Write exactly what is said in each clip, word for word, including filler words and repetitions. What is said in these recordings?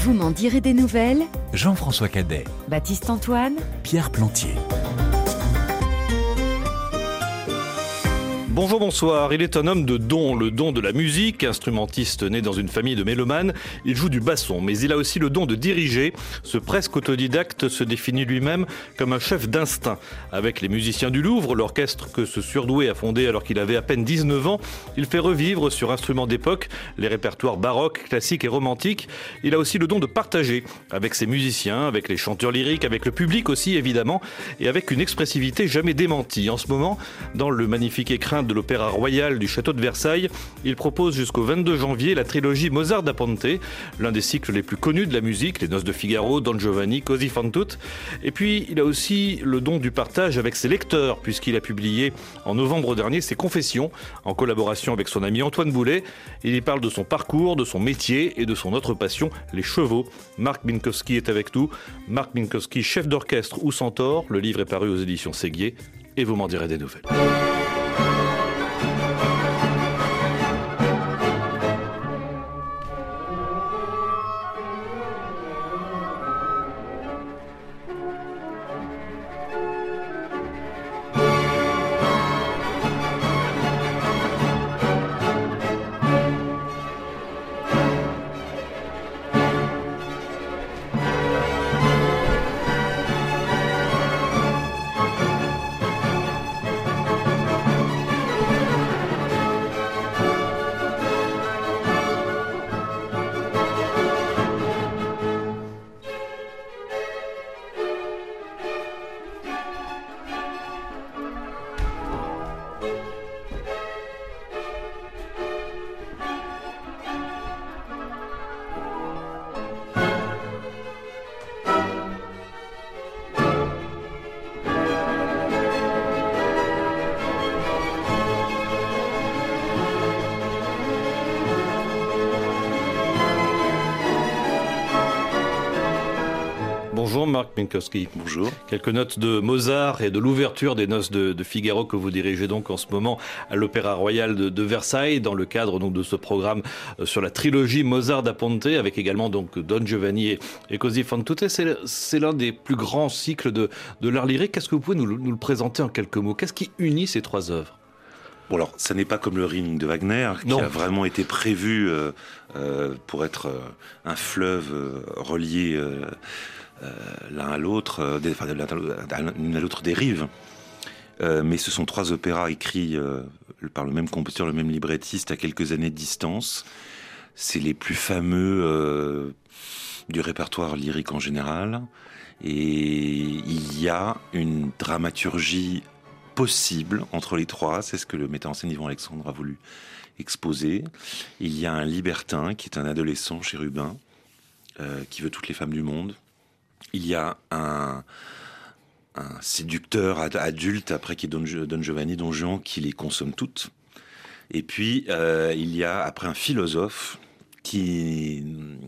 Vous m'en direz des nouvelles. Jean-François Cadet, Baptiste Antoine, Pierre Plantier. Bonjour, bonsoir. Il est un homme de don, le don de la musique, instrumentiste né dans une famille de mélomanes. Il joue du basson, mais il a aussi le don de diriger. Ce presque autodidacte se définit lui-même comme un chef d'instinct. Avec les musiciens du Louvre, l'orchestre que ce surdoué a fondé alors qu'il avait à peine dix-neuf ans, il fait revivre sur instruments d'époque les répertoires baroques, classiques et romantiques. Il a aussi le don de partager avec ses musiciens, avec les chanteurs lyriques, avec le public aussi évidemment, et avec une expressivité jamais démentie. En ce moment, dans le magnifique écrin de l'Opéra Royal du Château de Versailles, il propose jusqu'au vingt-deux janvier la trilogie Mozart da Ponte, l'un des cycles les plus connus de la musique, les Noces de Figaro, Don Giovanni, Così fan tutte. Et puis, il a aussi le don du partage avec ses lecteurs, puisqu'il a publié en novembre dernier ses Confessions, en collaboration avec son ami Antoine Boulet. Il y parle de son parcours, de son métier et de son autre passion, les chevaux. Marc Minkowski est avec nous. Marc Minkowski, chef d'orchestre ou centaure. Le livre est paru aux éditions Séguier. Et vous m'en direz des nouvelles. Bonjour Marc Minkowski. Bonjour. Quelques notes de Mozart et de l'ouverture des Noces de, de Figaro que vous dirigez donc en ce moment à l'Opéra Royal de, de Versailles dans le cadre donc de ce programme sur la trilogie Mozart da Ponte avec également donc Don Giovanni et, et Così fan tutte. C'est, c'est l'un des plus grands cycles de, de l'art lyrique. Qu'est-ce que vous pouvez nous, nous le présenter en quelques mots? Qu'est-ce qui unit ces trois œuvres? Bon alors, ça n'est pas comme le Ring de Wagner, qui non. a vraiment été prévu euh, euh, pour être euh, un fleuve euh, relié euh, euh, l'un à l'autre, euh, des, enfin, l'une à l'autre des rives. Euh, mais ce sont trois opéras écrits euh, par le même compositeur, le même librettiste, à quelques années de distance. C'est les plus fameux euh, du répertoire lyrique en général. Et il y a une dramaturgie possible entre les trois, c'est ce que le metteur en scène Yvan Alexandre a voulu exposer. Il y a un libertin qui est un adolescent chérubin euh, qui veut toutes les femmes du monde. Il y a un, un séducteur adulte après qui est Don, Don Giovanni, Don Juan, qui les consomme toutes. Et puis euh, il y a après un philosophe qui,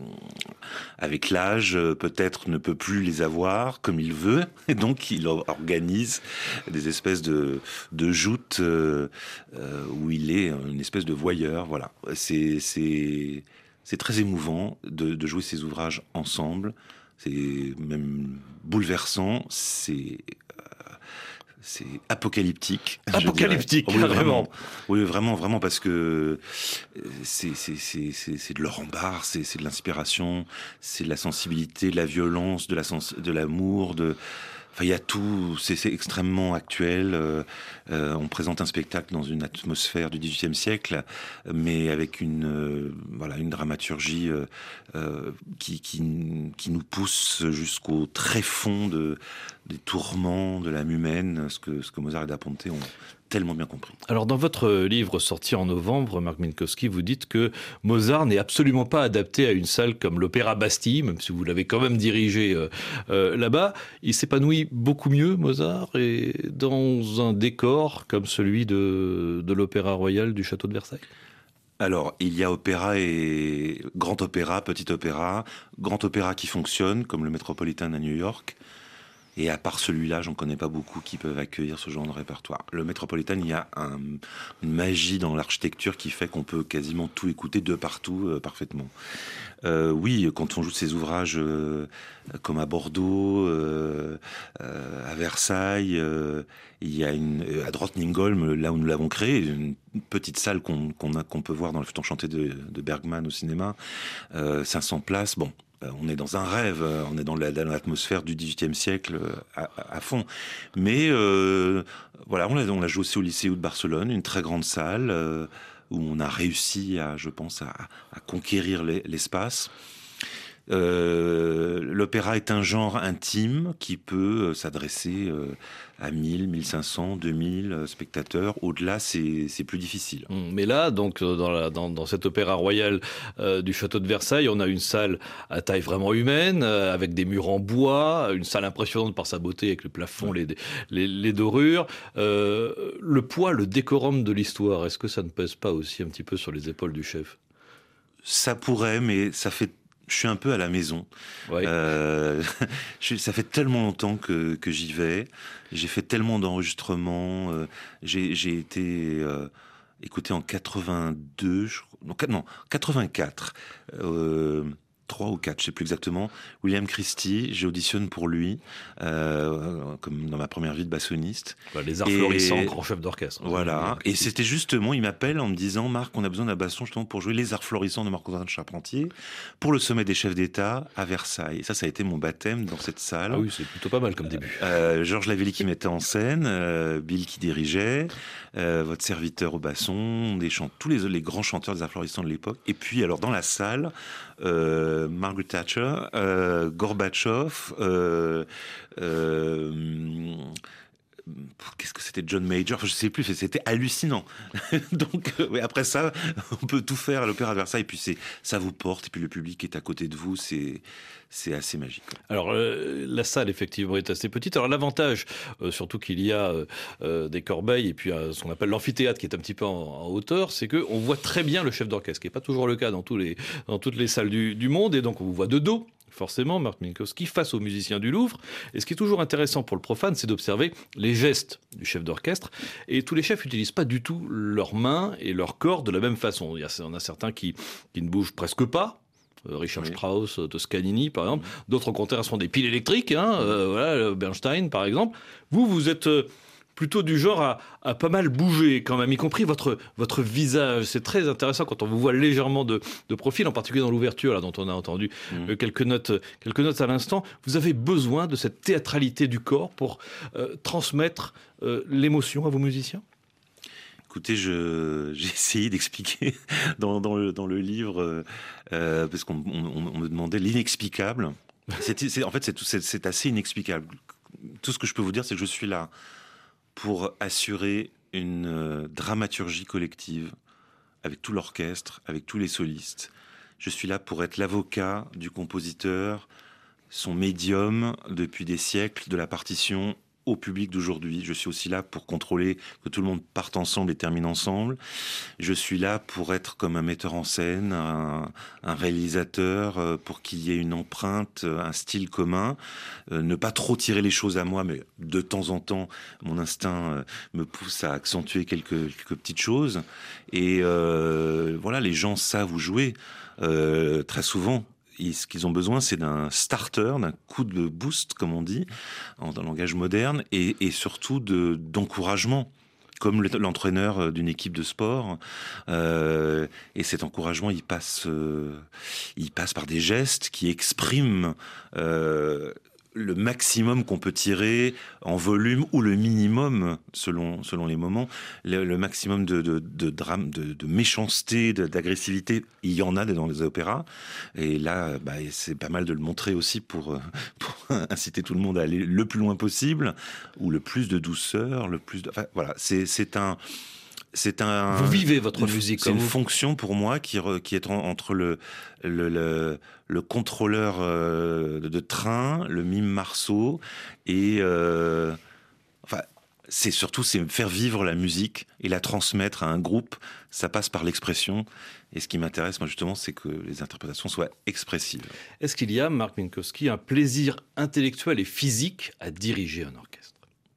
avec l'âge, peut-être ne peut plus les avoir comme il veut, et donc il organise des espèces de, de joutes euh, où il est une espèce de voyeur. Voilà, c'est, c'est, c'est très émouvant de, de jouer ces ouvrages ensemble. C'est même bouleversant. C'est C'est apocalyptique. Apocalyptique, oui, vraiment. Oui, vraiment, vraiment, parce que c'est, c'est, c'est, c'est, c'est de leur embarras, c'est, c'est de l'inspiration, c'est de la sensibilité, de la violence, de, la sens, de l'amour, de... Enfin, il y a tout, c'est, c'est extrêmement actuel. Euh, euh, on présente un spectacle dans une atmosphère du dix-huitième siècle, mais avec une, euh, voilà, une dramaturgie euh, euh, qui, qui, qui nous pousse jusqu'au tréfonds de, des tourments de l'âme humaine, ce que, ce que Mozart et da Ponte ont tellement bien compris. Alors dans votre livre sorti en novembre, Marc Minkowski, vous dites que Mozart n'est absolument pas adapté à une salle comme l'Opéra Bastille, même si vous l'avez quand même dirigé euh, euh, là-bas. Il s'épanouit beaucoup mieux, Mozart, et dans un décor comme celui de, de l'Opéra Royal du Château de Versailles. Alors, il y a opéra et grand opéra, petit opéra, grand opéra qui fonctionne, comme le Metropolitan à New York, Et à part celui-là, j'en connais pas beaucoup qui peuvent accueillir ce genre de répertoire. Le Metropolitan, il y a un, une magie dans l'architecture qui fait qu'on peut quasiment tout écouter de partout euh, parfaitement. Euh, oui, quand on joue de ces ouvrages euh, comme à Bordeaux, euh, euh, à Versailles, euh, il y a une, à Drottningholm, là où nous l'avons créé, une petite salle qu'on, qu'on, a, qu'on peut voir dans le Flûte enchantée de, de Bergman au cinéma, euh, cinq cents places, bon. On est dans un rêve, on est dans, la, dans l'atmosphère du dix-huitième siècle à, à, à fond. Mais euh, voilà, on l'a, on l'a joué aussi au Lycée de Barcelone, une très grande salle euh, où on a réussi, à, je pense, à, à conquérir les, l'espace. Euh, l'opéra est un genre intime qui peut s'adresser euh, à mille, mille cinq cents, deux mille spectateurs. Au-delà, c'est, c'est plus difficile. Mais là, donc, dans, la, dans, dans cet opéra royal euh, du château de Versailles, on a une salle à taille vraiment humaine, euh, avec des murs en bois, une salle impressionnante par sa beauté, avec le plafond, les, les, les dorures. Euh, le poids, le décorum de l'histoire, est-ce que ça ne pèse pas aussi un petit peu sur les épaules du chef ? Ça pourrait, mais ça fait... Je suis un peu à la maison. Ouais. Euh, je, ça fait tellement longtemps que, que j'y vais. J'ai fait tellement d'enregistrements. Euh, j'ai, j'ai été euh, écouté en quatre-vingt-deux, je, non, non, quatre-vingt-quatre. Euh, trois ou quatre, je sais plus exactement. William Christie, j'auditionne pour lui, euh, comme dans ma première vie de bassoniste. Les arts et, florissants, grand chef d'orchestre. Voilà. Et c'était justement, il m'appelle en me disant, Marc, on a besoin d'un basson justement pour jouer les arts florissants de Marc-Antoine Charpentier pour le sommet des chefs d'État à Versailles. Et ça, ça a été mon baptême dans cette salle. Ah oui, c'est plutôt pas mal comme début. Euh, Georges Lavelli qui mettait en scène, euh, Bill qui dirigeait, euh, votre serviteur au basson, des chants, tous les, les grands chanteurs des arts florissants de l'époque. Et puis, alors, dans la salle, euh, Margaret Thatcher, euh, Gorbatchev, euh, euh, qu'est-ce que c'était, John Major, enfin, je sais plus, c'était hallucinant. Donc, euh, ouais, après ça, on peut tout faire à l'Opéra de Versailles, et puis c'est, ça vous porte, et puis le public est à côté de vous, c'est, c'est assez magique. Alors, euh, la salle, effectivement, est assez petite. Alors, l'avantage, euh, surtout qu'il y a euh, des corbeilles, et puis euh, ce qu'on appelle l'amphithéâtre, qui est un petit peu en, en hauteur, c'est qu'on voit très bien le chef d'orchestre, ce qui n'est pas toujours le cas dans, tous les, dans toutes les salles du, du monde, et donc on vous voit de dos. Forcément, Marc Minkowski, face aux musiciens du Louvre. Et ce qui est toujours intéressant pour le profane, c'est d'observer les gestes du chef d'orchestre. Et tous les chefs n'utilisent pas du tout leurs mains et leur corps de la même façon. Il y a, on a certains qui, qui ne bougent presque pas. Richard oui. Strauss, Toscanini, par exemple. D'autres, au contraire, sont des piles électriques. Hein. Euh, voilà, Bernstein, par exemple. Vous, vous êtes... Euh, plutôt du genre à, à pas mal bouger quand même, y compris votre, votre visage. C'est très intéressant quand on vous voit légèrement de, de profil, en particulier dans l'ouverture, là, dont on a entendu mmh. euh, quelques notes, quelques notes à l'instant. Vous avez besoin de cette théâtralité du corps pour euh, transmettre euh, l'émotion à vos musiciens ? Écoutez, je, j'ai essayé d'expliquer dans, dans, le, dans le livre, euh, parce qu'on on, on me demandait l'inexplicable. C'est, c'est, en fait, c'est, c'est, c'est assez inexplicable. Tout ce que je peux vous dire, c'est que je suis là pour assurer une euh, dramaturgie collective avec tout l'orchestre, avec tous les solistes. Je suis là pour être l'avocat du compositeur, son médium depuis des siècles de la partition au public d'aujourd'hui. Je suis aussi là pour contrôler que tout le monde parte ensemble et termine ensemble. Je suis là pour être comme un metteur en scène, un, un réalisateur, pour qu'il y ait une empreinte, un style commun. Euh, ne pas trop tirer les choses à moi, mais de temps en temps, mon instinct me pousse à accentuer quelques, quelques petites choses. Et euh, voilà, les gens savent où jouer. Euh, très souvent, et ce qu'ils ont besoin, c'est d'un starter, d'un coup de boost, comme on dit, en, en langage moderne, et, et surtout de, d'encouragement, comme l'entraîneur d'une équipe de sport. Euh, et cet encouragement, il passe, euh, il passe par des gestes qui expriment euh, le maximum qu'on peut tirer en volume, ou le minimum, selon, selon les moments, le, le maximum de, de, de drame, de, de méchanceté, de, d'agressivité, il y en a dans les opéras. Et là, bah, c'est pas mal de le montrer aussi pour, pour inciter tout le monde à aller le plus loin possible, ou le plus de douceur, le plus de... Enfin, voilà, c'est, c'est un... C'est un, vous vivez votre une, musique. C'est une vous. fonction pour moi qui, re, qui est entre le, le, le, le contrôleur euh, de train, le mime Marceau, et euh, enfin, c'est surtout c'est faire vivre la musique et la transmettre à un groupe. Ça passe par l'expression. Et ce qui m'intéresse, moi, justement, c'est que les interprétations soient expressives. Est-ce qu'il y a, Marc Minkowski, un plaisir intellectuel et physique à diriger un orchestre ?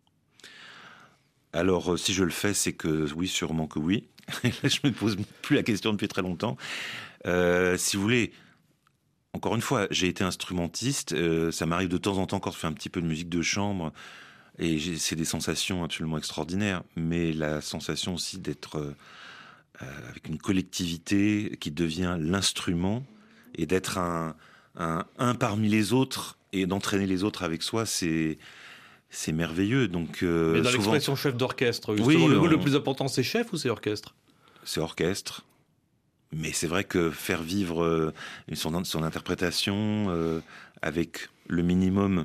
Alors, euh, si je le fais, c'est que oui, sûrement que oui. Je me pose plus la question depuis très longtemps. Euh, si vous voulez, encore une fois, j'ai été instrumentiste. Euh, ça m'arrive de temps en temps quand je fais un petit peu de musique de chambre. Et j'ai, c'est des sensations absolument extraordinaires. Mais la sensation aussi d'être euh, avec une collectivité qui devient l'instrument et d'être un, un, un parmi les autres et d'entraîner les autres avec soi, c'est, c'est merveilleux. Donc, euh, Mais dans souvent, l'expression chef d'orchestre, justement, oui, le, on... le plus important, c'est chef ou c'est orchestre ? C'est orchestre. Mais c'est vrai que faire vivre euh, son, son interprétation euh, avec le minimum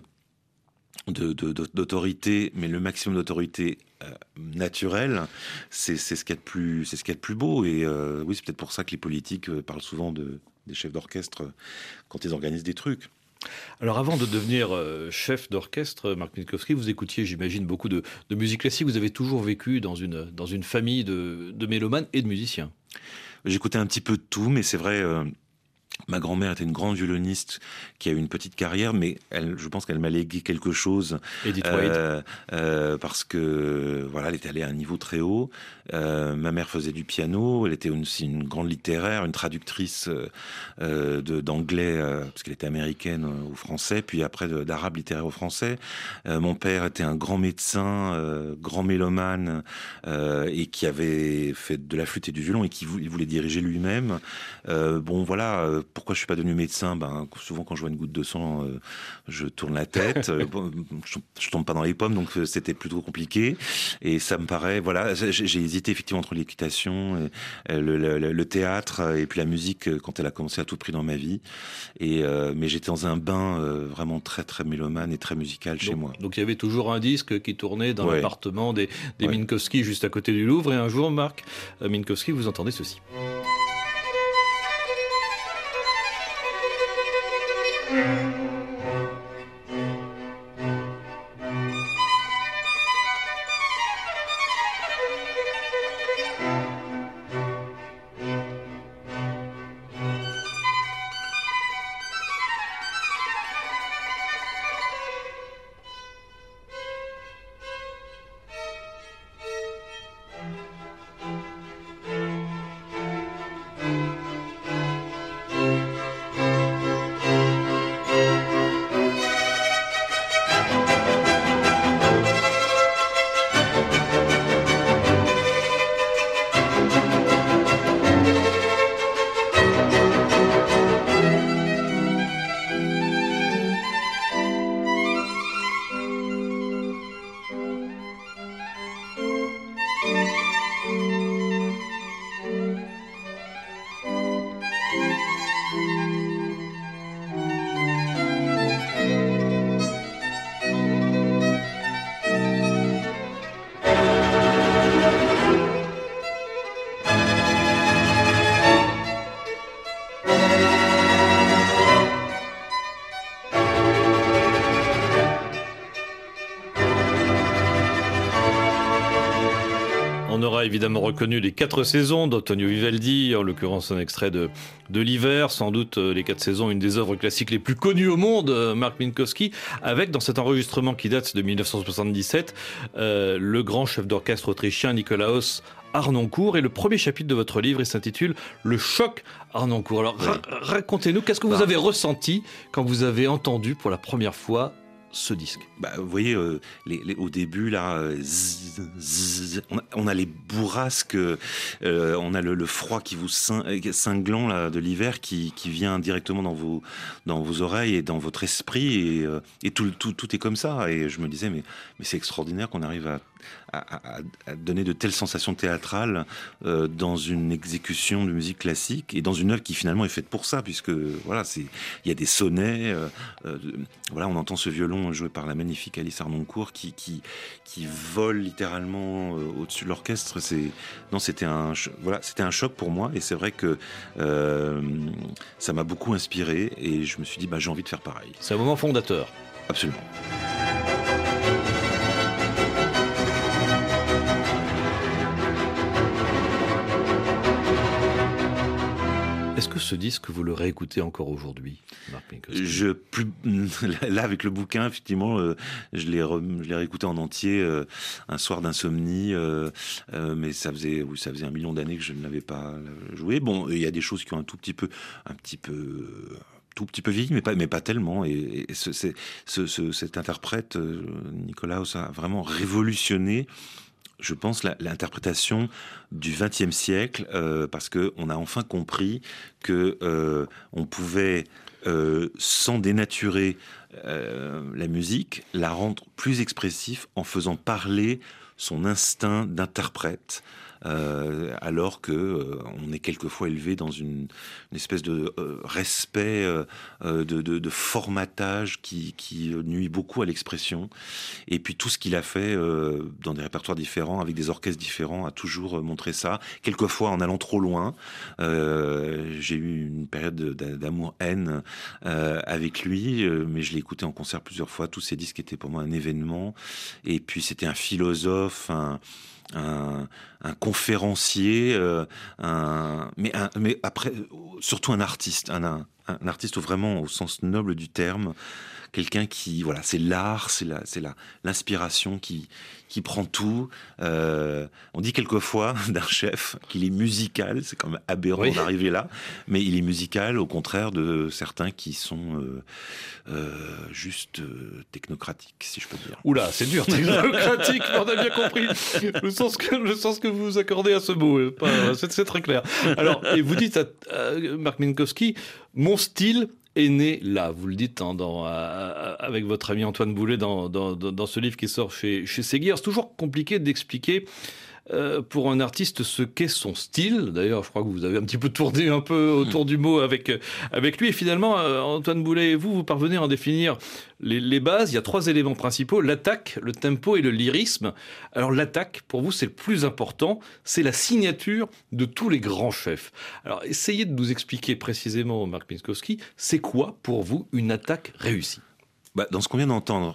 de, de, de, d'autorité, mais le maximum d'autorité euh, naturelle, c'est, c'est, ce qu'il y a de plus, c'est ce qu'il y a de plus beau. Et euh, oui, c'est peut-être pour ça que les politiques euh, parlent souvent de, des chefs d'orchestre euh, quand ils organisent des trucs. Alors avant de devenir euh, chef d'orchestre, Marc Minkowski, vous écoutiez, j'imagine, beaucoup de, de musique classique. Vous avez toujours vécu dans une, dans une famille de, de mélomanes et de musiciens. J'écoutais un petit peu de tout, mais c'est vrai... Euh, Ma grand-mère était une grande violoniste qui a eu une petite carrière, mais elle, je pense qu'elle m'a légué quelque chose. Edith euh, Wade. Euh, parce que voilà, elle était allée à un niveau très haut. Euh, ma mère faisait du piano. Elle était aussi une, une grande littéraire, une traductrice euh, de, d'anglais, euh, parce qu'elle était américaine euh, au français, puis après de, d'arabe littéraire au français. Euh, mon père était un grand médecin, euh, grand mélomane, euh, et qui avait fait de la flûte et du violon et qui voulait, voulait diriger lui-même. Euh, bon, voilà. Euh, Pourquoi je suis pas devenu médecin ? Ben souvent quand je vois une goutte de sang, euh, je tourne la tête. euh, bon, je, je tombe pas dans les pommes, donc euh, c'était plutôt compliqué. Et ça me paraît, voilà, j'ai, j'ai hésité effectivement entre l'équitation, et, le, le, le théâtre et puis la musique quand elle a commencé à tout prix dans ma vie. Et euh, mais j'étais dans un bain euh, vraiment très très mélomane et très musical chez donc, moi. Donc il y avait toujours un disque qui tournait dans ouais. l'appartement des, des ouais. Minkowski juste à côté du Louvre. Et un jour, Marc Minkowski, vous entendez ceci. On aura évidemment reconnu les quatre saisons d'Antonio Vivaldi, en l'occurrence un extrait de, de l'hiver, sans doute les quatre saisons, une des œuvres classiques les plus connues au monde, Marc Minkowski, avec dans cet enregistrement qui date de dix-neuf cent soixante-dix-sept, euh, le grand chef d'orchestre autrichien Nikolaus Harnoncourt. Et le premier chapitre de votre livre, il s'intitule « Le choc Harnoncourt ». Alors oui. ra- racontez-nous, qu'est-ce que vous bah. avez ressenti quand vous avez entendu pour la première fois ce disque? Bah, vous voyez, euh, les, les, au début, là, euh, zzz, zzz, on, a, on a les bourrasques, euh, on a le, le froid qui vous cing, cinglant là, de l'hiver qui, qui vient directement dans vos, dans vos oreilles et dans votre esprit, et, euh, et tout, tout, tout est comme ça. Et je me disais, mais, mais c'est extraordinaire qu'on arrive à, à, à, à donner de telles sensations théâtrales euh, dans une exécution de musique classique et dans une œuvre qui finalement est faite pour ça, puisque voilà, c'est, il y a des sonnets, euh, euh, voilà, on entend ce violon joué par la magnifique Alice Harnoncourt qui, qui, qui vole littéralement euh, au-dessus de l'orchestre. C'est, non, c'était un, voilà, c'était un choc pour moi, et c'est vrai que euh, ça m'a beaucoup inspiré, et je me suis dit, bah, j'ai envie de faire pareil. C'est un moment fondateur. Absolument. Est-ce que ce disque, vous le réécoutez encore aujourd'hui, Marc Minkowski ? Je, plus, là, avec le bouquin, effectivement, euh, je, l'ai re, je l'ai réécouté en entier euh, un soir d'insomnie, euh, euh, mais ça faisait, oui, ça faisait un million d'années que je ne l'avais pas joué. Bon, il y a des choses qui ont un tout petit peu, un petit peu, tout petit peu vieilli, mais pas, mais pas tellement. Et, et ce, c'est, ce, ce, cet interprète, euh, Nikolaos, a vraiment révolutionné, je pense, la, l'interprétation du vingtième siècle, euh, parce que on a enfin compris que euh, on pouvait, euh, sans dénaturer euh, la musique, la rendre plus expressive en faisant parler son instinct d'interprète. Euh, alors que euh, on est quelquefois élevé dans une, une espèce de euh, respect, euh, de, de, de formatage qui, qui nuit beaucoup à l'expression. Et puis tout ce qu'il a fait euh, dans des répertoires différents, avec des orchestres différents, a toujours montré ça. Quelquefois en allant trop loin. Euh, j'ai eu une période d'amour-haine euh, avec lui, euh, mais je l'ai écouté en concert plusieurs fois. Tous ses disques étaient pour moi un événement. Et puis c'était un philosophe, un Un, un conférencier, euh, un, mais, un, mais après, surtout un artiste, un, un, un artiste vraiment au sens noble du terme, quelqu'un qui, voilà, c'est l'art, c'est la, c'est la, l'inspiration qui, qui prend tout. Euh, on dit quelquefois d'un chef qu'il est musical, c'est quand même aberrant oui. d'arriver là, mais il est musical au contraire de certains qui sont euh, euh, juste euh, technocratiques, si je peux dire. Oula, c'est dur, technocratique, on a bien compris le sens que, le sens que vous accordez à ce mot, pas, c'est, c'est très clair. Alors, et vous dites à, à Marc Minkowski, mon style est né là, vous le dites hein, dans, euh, avec votre ami Antoine Boulet dans, dans, dans ce livre qui sort chez, chez Séguier. C'est toujours compliqué d'expliquer euh, pour un artiste ce qu'est son style. D'ailleurs, je crois que vous avez un petit peu tourné un peu autour du mot avec, avec lui. Et finalement, euh, Antoine Boulet et vous, vous parvenez à en définir les, les bases. Il y a trois éléments principaux, l'attaque, le tempo et le lyrisme. Alors l'attaque, pour vous, c'est le plus important. C'est la signature de tous les grands chefs. Alors essayez de nous expliquer précisément, Marc Minkowski, c'est quoi pour vous une attaque réussie ? Bah, dans ce qu'on vient d'entendre,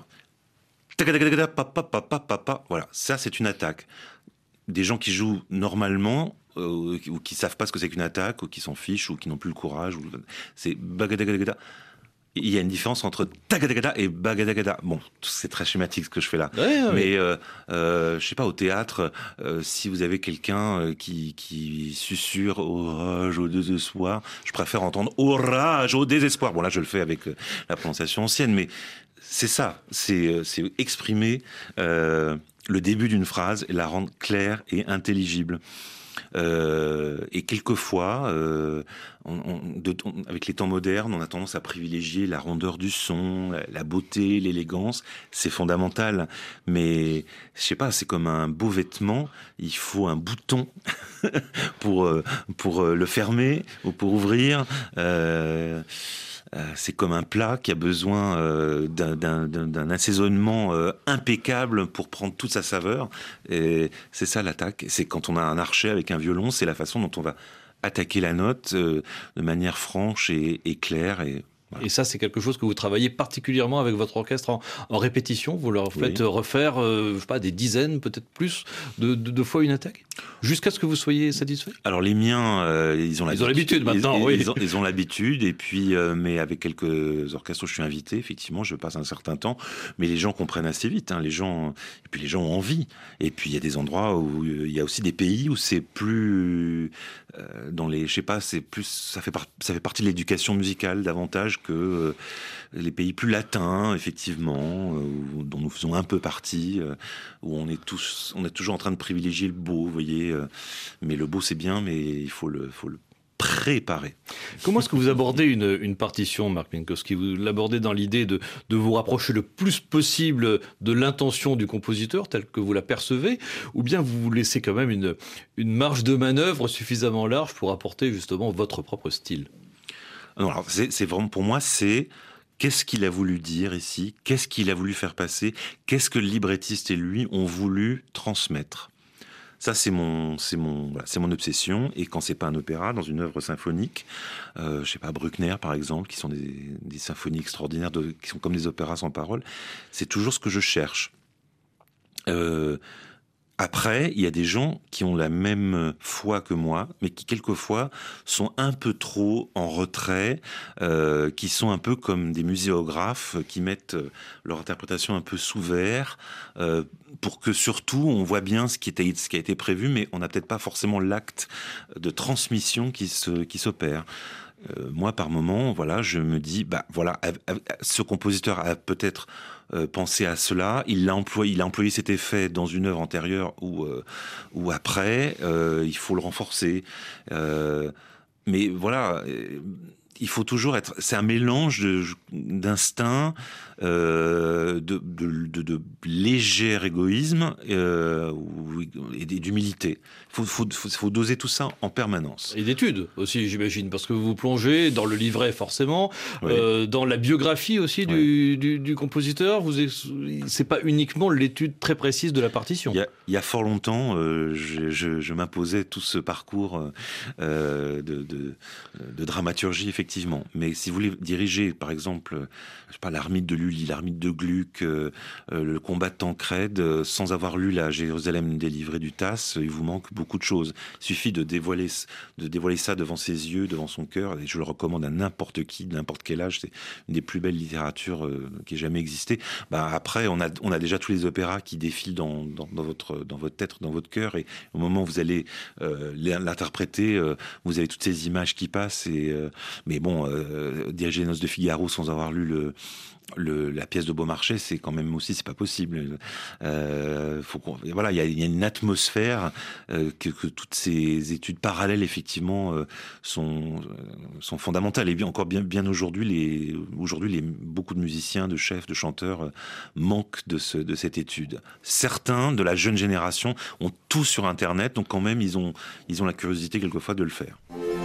voilà, ça c'est une attaque. Des gens qui jouent normalement, euh, ou qui savent pas ce que c'est qu'une attaque, ou qui s'en fichent, ou qui n'ont plus le courage, ou... c'est bagadagada. Il y a une différence entre tagadagada et bagadagada. Bon, c'est très schématique ce que je fais là. Ouais, ouais. Mais euh, euh, je sais pas, au théâtre, euh, si vous avez quelqu'un qui, qui susurre orage au désespoir, je préfère entendre orage au désespoir. Bon là, je le fais avec la prononciation ancienne, mais c'est ça, c'est, c'est exprimer euh, le début d'une phrase et la rendre claire et intelligible. Euh, et quelquefois, euh, on, on, de, on, avec les temps modernes, on a tendance à privilégier la rondeur du son, la, la beauté, l'élégance. C'est fondamental, mais je sais pas, c'est comme un beau vêtement. Il faut un bouton pour pour le fermer ou pour ouvrir. Euh, Euh, c'est comme un plat qui a besoin euh, d'un, d'un, d'un assaisonnement euh, impeccable pour prendre toute sa saveur. Et c'est ça l'attaque. C'est quand on a un archet avec un violon, c'est la façon dont on va attaquer la note euh, de manière franche et, et claire. Et voilà. Et ça, c'est quelque chose que vous travaillez particulièrement avec votre orchestre en, en répétition. Vous leur faites oui. refaire, euh, je sais pas, des dizaines, peut-être plus, de, de, de fois une attaque, jusqu'à ce que vous soyez satisfait. Alors les miens, euh, ils ont l'habitude. Ils ont l'habitude maintenant, ils, oui. Ils ont, ils ont l'habitude, et puis, euh, mais avec quelques orchestres où je suis invité, effectivement, je passe un certain temps. Mais les gens comprennent assez vite. Hein, les gens, et puis les gens ont envie. Et puis il y a des endroits où il y a aussi des pays où c'est plus euh, dans les, je sais pas, c'est plus, ça fait par, ça fait partie de l'éducation musicale davantage que euh, les pays plus latins, effectivement, euh, où, dont nous faisons un peu partie, euh, où on est tous, on est toujours en train de privilégier le beau, vous voyez. Euh, mais le beau c'est bien, mais il faut le, faut le préparer. Comment est-ce que vous abordez une, une partition, Marc Minkowski ? Vous l'abordez dans l'idée de, de vous rapprocher le plus possible de l'intention du compositeur, telle que vous la percevez, ou bien vous vous laissez quand même une, une marge de manœuvre suffisamment large pour apporter justement votre propre style ? Non, alors c'est, c'est vraiment, pour moi, c'est qu'est-ce qu'il a voulu dire ici, qu'est-ce qu'il a voulu faire passer, qu'est-ce que le librettiste et lui ont voulu transmettre. Ça, c'est mon, c'est mon, voilà, c'est mon obsession. Et quand c'est pas un opéra, dans une œuvre symphonique, euh, je sais pas, Bruckner par exemple, qui sont des, des symphonies extraordinaires, de, qui sont comme des opéras sans parole, c'est toujours ce que je cherche. Euh, Après, il y a des gens qui ont la même foi que moi, mais qui quelquefois sont un peu trop en retrait, euh, qui sont un peu comme des muséographes qui mettent leur interprétation un peu sous verre, euh, pour que surtout on voit bien ce qui, était, ce qui a été prévu, mais on n'a peut-être pas forcément l'acte de transmission qui, se, qui s'opère. Euh, moi, par moment, voilà, je me dis, bah voilà, ce compositeur a peut-être euh, pensé à cela. Il l'a employé, il a employé cet effet dans une œuvre antérieure ou euh, ou après. Euh, il faut le renforcer. Euh, mais voilà. Euh, il faut toujours être. C'est un mélange de, d'instinct, euh, de, de, de, de léger égoïsme euh, et d'humilité. Il faut, faut, faut, faut doser tout ça en permanence. Et d'études aussi, j'imagine, parce que vous vous plongez dans le livret forcément, oui. euh, dans la biographie aussi du, oui. du, du compositeur. Vous, c'est pas uniquement l'étude très précise de la partition. Il y a, il y a fort longtemps, euh, je, je, je m'imposais tout ce parcours euh, de, de, de dramaturgie, effectivement. Effectivement, mais si vous voulez diriger, par exemple, je sais pas, l'Armide de Lully, l'Armide de Gluck, euh, le combat de Tancrède, euh, sans avoir lu la Jérusalem délivrée du Tasse, il vous manque beaucoup de choses. Il suffit de dévoiler, de dévoiler ça devant ses yeux, devant son cœur, et je le recommande à n'importe qui, de n'importe quel âge. C'est une des plus belles littératures euh, qui ait jamais existé. Ben, après, on a, on a déjà tous les opéras qui défilent dans, dans, dans votre, dans votre tête, dans votre cœur, et au moment où vous allez euh, l'interpréter, euh, vous avez toutes ces images qui passent, et euh, mais bon, euh, diriger les Noces de Figaro sans avoir lu le, le, la pièce de Beaumarchais, c'est quand même aussi, c'est pas possible. Euh, faut qu'on, voilà, il y a, y a une atmosphère euh, que, que toutes ces études parallèles effectivement euh, sont sont fondamentales. Et bien encore bien bien aujourd'hui, les aujourd'hui les beaucoup de musiciens, de chefs, de chanteurs euh, manquent de ce de cette étude. Certains de la jeune génération ont tout sur Internet, donc quand même ils ont ils ont la curiosité quelquefois de le faire.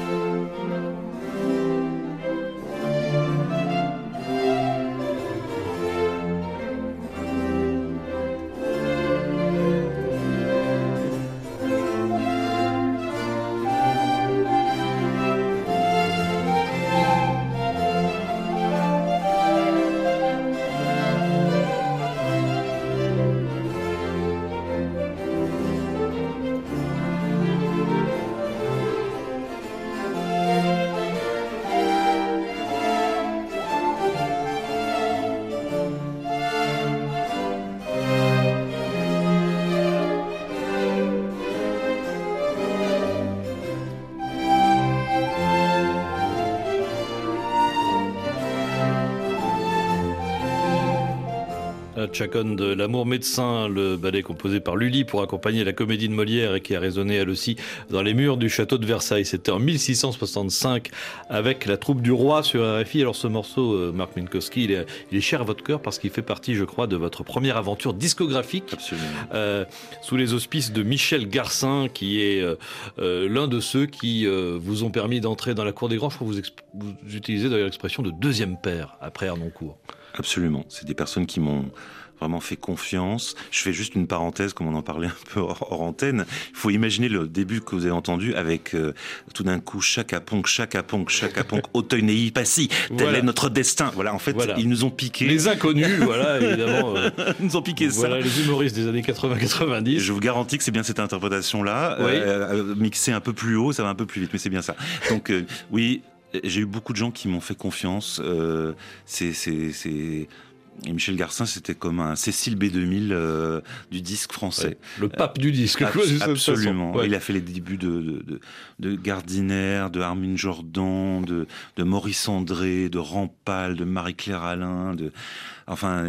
Chaconne de L'Amour médecin, le ballet composé par Lully pour accompagner la comédie de Molière et qui a résonné elle aussi dans les murs du château de Versailles. C'était en mille six cent soixante-cinq avec la troupe du roi sur R F I. Alors ce morceau, Marc Minkowski, il est, il est cher à votre cœur parce qu'il fait partie, je crois, de votre première aventure discographique. Absolument. Euh, sous les auspices de Michel Garcin, qui est euh, euh, l'un de ceux qui euh, vous ont permis d'entrer dans la cour des grands. Je crois que vous, exp- vous utilisez d'ailleurs l'expression de deuxième père après Harnoncourt. Absolument. C'est des personnes qui m'ont vraiment fait confiance. Je fais juste une parenthèse, comme on en parlait un peu hors, hors antenne. Il faut imaginer le début que vous avez entendu avec euh, tout d'un coup Chaka Ponk, Chaka Ponk, Chaka Ponk, Auteuil Passy, tel voilà. est notre destin. Voilà, en fait, voilà. Ils nous ont piqué. Les inconnus, voilà, évidemment. Euh, ils nous ont piqué voilà, ça. Voilà, les humoristes des années quatre-vingts quatre-vingt-dix. Je vous garantis que c'est bien cette interprétation-là. Oui. Euh, mixée un peu plus haut, ça va un peu plus vite, mais c'est bien ça. Donc, euh, oui, j'ai eu beaucoup de gens qui m'ont fait confiance. Euh, c'est, c'est, c'est... Et Michel Garcin, c'était comme un Cécile B deux mille euh, du disque français. Ouais, le pape du disque. Abs- quoi, absolument. Ouais. Il a fait les débuts de, de, de, de Gardiner, de Armin Jordan, de, de Maurice André, de Rampal, de Marie-Claire Alain, de, enfin,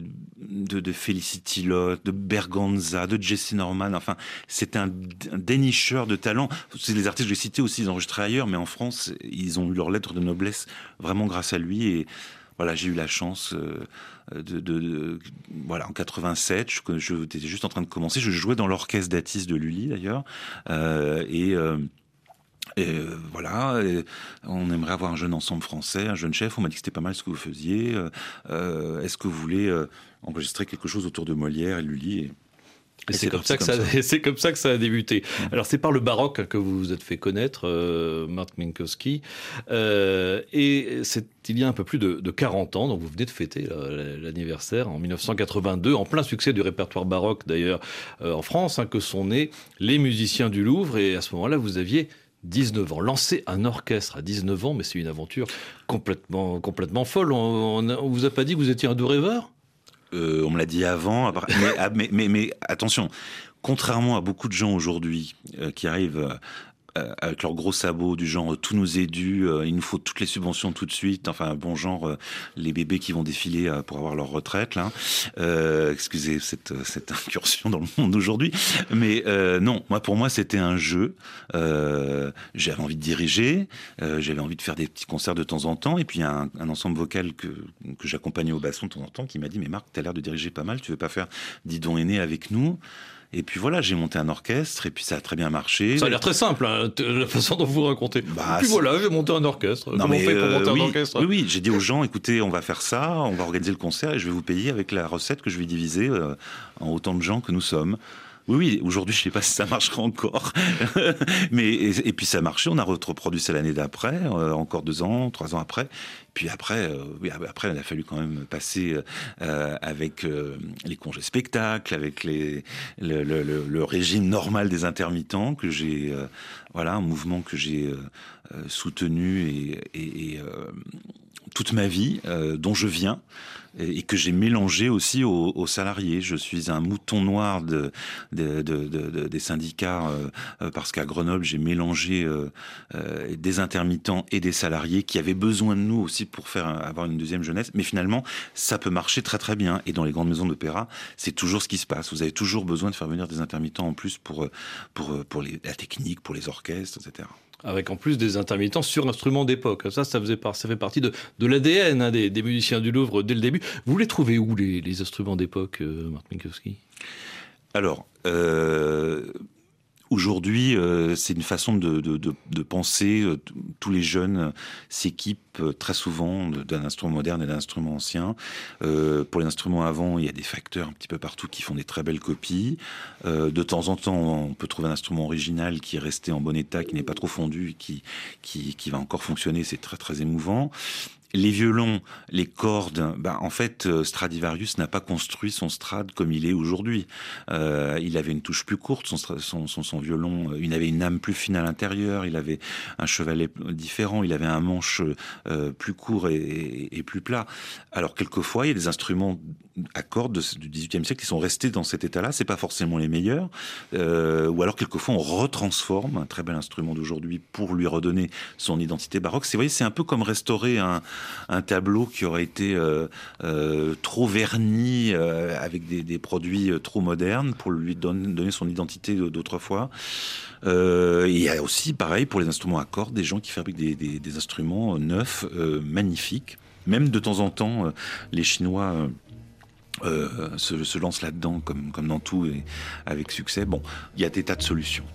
de, de Felicity Lott, de Berganza, de Jesse Norman. Enfin, c'est un, un dénicheur de talent. C'est les artistes que j'ai cités aussi, ils enregistraient ailleurs, mais en France, ils ont eu leur lettre de noblesse vraiment grâce à lui. Et voilà, j'ai eu la chance euh, de, de, de, voilà, en quatre-vingt-sept, je, je j'étais juste en train de commencer. Je jouais dans l'orchestre d'Atis de Lully d'ailleurs, euh, et, euh, et euh, voilà, et on aimerait avoir un jeune ensemble français, un jeune chef. On m'a dit que c'était pas mal ce que vous faisiez. Euh, est-ce que vous voulez euh, enregistrer quelque chose autour de Molière et Lully et Et, et c'est, comme ça, que ça, ça. c'est comme ça que ça a débuté. Mmh. Alors c'est par le baroque que vous vous êtes fait connaître, euh, Mark Minkowski. Euh, et c'est il y a un peu plus de, de quarante ans, donc vous venez de fêter là, l'anniversaire, en dix-neuf cent quatre-vingt-deux, en plein succès du répertoire baroque d'ailleurs euh, en France, hein, que sont nés les musiciens du Louvre. Et à ce moment-là, vous aviez dix-neuf ans. Lancer un orchestre à dix-neuf ans, mais c'est une aventure complètement, complètement folle. On ne vous a pas dit que vous étiez un doux rêveur ? Euh, on me l'a dit avant, mais, mais, mais, mais attention, contrairement à beaucoup de gens aujourd'hui euh, qui arrivent euh, avec leurs gros sabots du genre tout nous est dû, euh, il nous faut toutes les subventions tout de suite, enfin bon genre euh, les bébés qui vont défiler euh, pour avoir leur retraite là. Euh, excusez cette, cette incursion dans le monde d'aujourd'hui, mais euh, non, moi pour moi c'était un jeu. Euh, j'avais envie de diriger, euh, j'avais envie de faire des petits concerts de temps en temps, et puis il y a un, un ensemble vocal que que j'accompagnais au basson de temps en temps qui m'a dit mais Marc, t'as l'air de diriger pas mal, tu veux pas faire Didon aîné avec nous? Et puis voilà, j'ai monté un orchestre et puis ça a très bien marché. Ça a l'air très simple, hein, la façon dont vous racontez. Bah, et puis c'est... voilà, j'ai monté un orchestre. Non, Comment mais on fait pour monter euh, oui, un orchestre? Oui, oui, j'ai dit aux gens, écoutez, on va faire ça, on va organiser le concert et je vais vous payer avec la recette que je vais diviser euh, en autant de gens que nous sommes. Oui, oui, aujourd'hui, je ne sais pas si ça marchera encore. Mais, et, et puis ça a marché, on a reproduit ça l'année d'après, euh, encore deux ans, trois ans après. Puis après, euh, oui, après, il a fallu quand même passer euh, avec euh, les congés spectacles, avec les, le, le, le, le régime normal des intermittents, que j'ai, euh, voilà, un mouvement que j'ai euh, soutenu et, et, et euh, toute ma vie, euh, dont je viens, et que j'ai mélangé aussi aux, aux salariés. Je suis un mouton noir de, de, de, de, de des syndicats euh, parce qu'à Grenoble, j'ai mélangé euh, euh, des intermittents et des salariés qui avaient besoin de nous aussi pour faire avoir une deuxième jeunesse. Mais finalement, ça peut marcher très très bien. Et dans les grandes maisons d'opéra, c'est toujours ce qui se passe. Vous avez toujours besoin de faire venir des intermittents en plus pour, pour, pour les, la technique, pour les orchestres, et cetera. Avec en plus des intermittents sur instruments d'époque. Ça, ça, faisait par, ça fait partie de, de l'A D N hein, des, des musiciens du Louvre dès le début. Vous les trouvez où, les, les instruments d'époque, euh, Mark Minkowski? Alors, euh, aujourd'hui, euh, c'est une façon de, de, de, de penser. Euh, tous les jeunes s'équipent très souvent d'un instrument moderne et d'un instrument ancien. Euh, pour les instruments avant, il y a des facteurs un petit peu partout qui font des très belles copies. Euh, de temps en temps, on peut trouver un instrument original qui est resté en bon état, qui n'est pas trop fondu, qui, qui, qui va encore fonctionner. C'est très, très émouvant. Les violons, les cordes, bah en fait, Stradivarius n'a pas construit son Strad comme il est aujourd'hui. Euh, il avait une touche plus courte, son, son, son, son violon, il avait une âme plus fine à l'intérieur, il avait un chevalet différent, il avait un manche euh, plus court et, et, et plus plat. Alors, quelquefois, il y a des instruments à cordes du dix-huitième siècle qui sont restés dans cet état-là, c'est pas forcément les meilleurs. Euh, ou alors, quelquefois, on retransforme un très bel instrument d'aujourd'hui pour lui redonner son identité baroque. C'est, vous voyez, c'est un peu comme restaurer un un tableau qui aurait été euh, euh, trop verni euh, avec des, des produits trop modernes pour lui donner, donner son identité d'autrefois. Euh, il y a aussi, pareil, pour les instruments à cordes, des gens qui fabriquent des, des, des instruments neufs, euh, magnifiques. Même de temps en temps, euh, les Chinois... Euh, Euh, se, se lance là-dedans comme, comme dans tout et avec succès. Bon, il y a des tas de solutions.